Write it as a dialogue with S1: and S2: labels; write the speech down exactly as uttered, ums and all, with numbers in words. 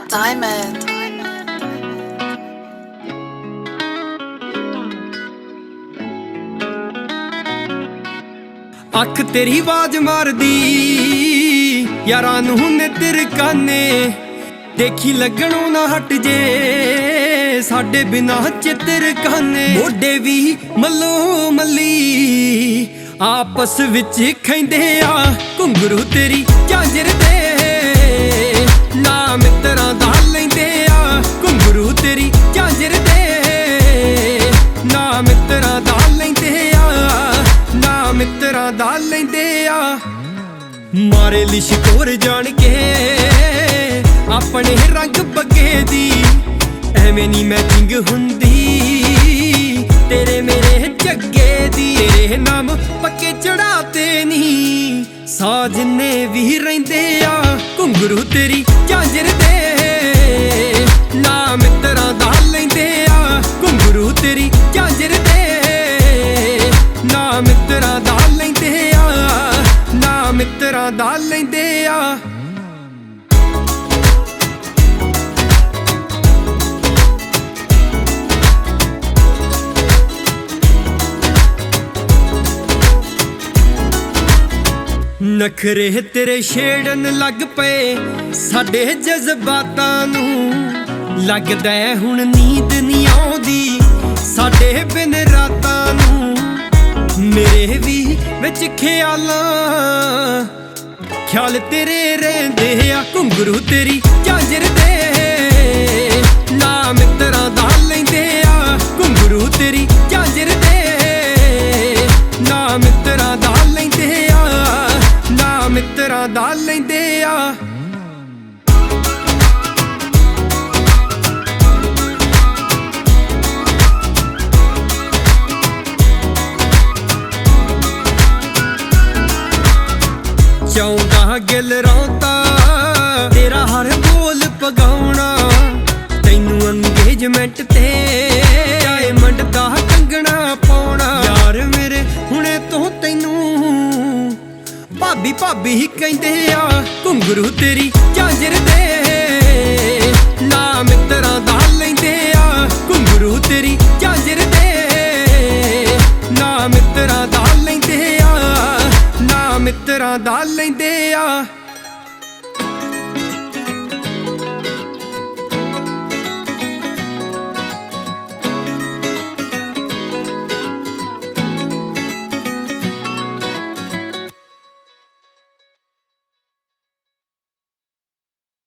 S1: Diamond.
S2: ਅੱਖ ਤੇਰੀ ਆਵਾਜ਼ ਮਾਰਦੀ ਯਾਰਾਂ ਨੂੰ ਨੇ ਤਿਰਕਾਨੇ ਦੇਖੀ ਲੱਗਣੋਂ ਨਾ ਹਟ ਜੇ ਸਾਡੇ ਬਿਨਾ ਚਿੱਤਰ ਕਾਨੇ ਮੋਢੇ ਵੀ ਮੱਲੋ ਮੱਲੀ ਆਪਸ ਵਿੱਚ ਖੈਂਦੇ ਆ ਘੁੰਗਰੂ ਤੇਰੀ ਝਾਂਜਰ ਦੇ ਨਾ ਮਿੱਤਰਾਂ ਦਾ ਲੈਂਦੇ ਆ ਘੁੰਗਰੂ ਤੇਰੀ ਝਾਂਜਰ ਦੇ ਨਾ ਮਿੱਤਰਾਂ ਦਾ ਲੈਂਦੇ ਆ ਨਾ ਮਿੱਤਰਾਂ ਦਾ ਲੈਂਦੇ ਆ ਮਾਰੇ ਲਿਸ਼ਕੋਰ ਜਾਣ ਕੇ ਆਪਣੇ ਰੰਗ ਬੱਗੇ ਦੀ ਐਵੇਂ ਨੀ ਮੈਚਿੰਗ ਹੁੰਦੀ ਤੇਰੇ ਮੇਰੇ ਜੱਗੇ ਦੀ ਤੇਰੇ ਨਾਮ ਪੱਕੇ ਚੜਾਤੇ ਨੀ ਸਾਜਨੇ ਵੀ ਰਹਿੰਦੇ ਆ ਘੁੰਗਰੂ ਤੇਰੀ ਝਾਂਜਰ ਦੇ ਨਾ ਮਿੱਤਰਾਂ ਦਾ ਲੈਂਦੇ ਆ ਘੁੰਗਰੂ ਤੇਰੀ ਝਾਂਜਰ ਦੇ ਨਾ ਮਿੱਤਰਾਂ ਦਾ ਲੈਂਦੇ ਆ ਨਾ ਮਿੱਤਰਾਂ ਦਾ ਲੈਂਦੇ ਆ ਨਖਰੇ ਤੇਰੇ ਛੇੜਨ ਲੱਗ ਪਏ ਸਾਡੇ ਜਜ਼ਬਾਤਾਂ ਨੂੰ ਲੱਗਦਾ ਹੁਣ ਨੀਂਦ ਨਹੀਂ ਆਉਂਦੀ ਸਾਡੇ ਬਿਨ ਰਾਤਾਂ ਨੂੰ ਮੇਰੇ ਵੀ ਵਿੱਚ ਖਿਆਲਾਂ ਖਿਆਲ ਤੇਰੇ ਰਹਿੰਦੇ ਆ ਘੁੰਗਰੂ ਤੇਰੀ ਝਾਂਜਰ ਦੇ ਨਾ ਮਿੱਤਰਾਂ ਦਾ ਲੈਂਦੇ ਆ ਘੁੰਗਰੂ ਤੇਰੀ ਝਾਂਜਰ ਦੇ ਨਾ ਮਿੱਤਰਾਂ ਦਾ ਲੈਂਦੇ ਆ ਨਾ ਮਿੱਤਰਾਂ ਦਾ ਲੈਂਦੇ ਆ ਚਾਹੁੰਦਾ ਗਿਲ ਰੌਂਦਾ ਤੇਰਾ ਹਰ ਬੋਲ ਪਗਾਉਣਾ ਤੈਨੂੰ ਅੰਗੇਜਮੈਂਟ ਤੇ ਡਾਇਮੰਡ ਦਾ ਕੰਗਣਾ ਪਾਉਣਾ ਯਾਰ ਮੇਰੇ ਹੁਣੇ ਤੋਂ ਤੈਨੂੰ ਭਾਬੀ ਭਾਬੀ ਹੀ ਕਹਿੰਦੇ ਆ ਘੁੰਗਰੂ ਤੇਰੀ ਝਾਂਜਰ ਦੇ ਨਾ ਮਿੱਤਰਾਂ ਦਾ ਲੈਂਦੇ ਆ ਘੁੰਗਰੂ ਤੇਰੀ ਝਾਂਜਰ ਦੇ ਨਾ ਮਿੱਤਰਾਂ ਦਾ ਲੈਂਦੇ ਆ ਨਾ ਮਿੱਤਰਾਂ ਦਾ ਲੈਂਦੇ ਆ